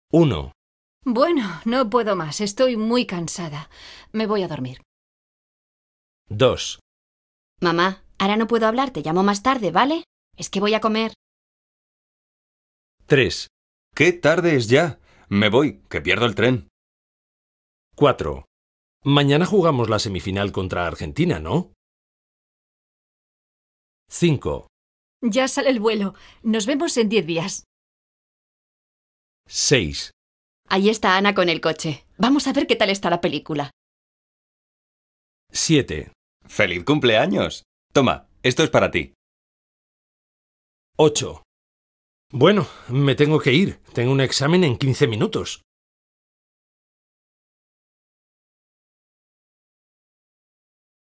1, Bueno, no puedo más. Estoy muy cansada. Me voy a dormir. 2, Mamá, ahora no puedo hablar, te llamo más tarde, ¿vale? Es que voy a comer. 3, ¡Qué tarde es ya! Me voy, que pierdo el tren. 4. Mañana jugamos la semifinal contra Argentina, ¿no? 5, Ya sale el vuelo. Nos vemos en 10 días. 6, Ahí está Ana con el coche. Vamos a ver qué tal está la película. 7, ¡Feliz cumpleaños! Toma, esto es para ti. 8. Bueno, me tengo que ir. Tengo un examen en 15 minutos.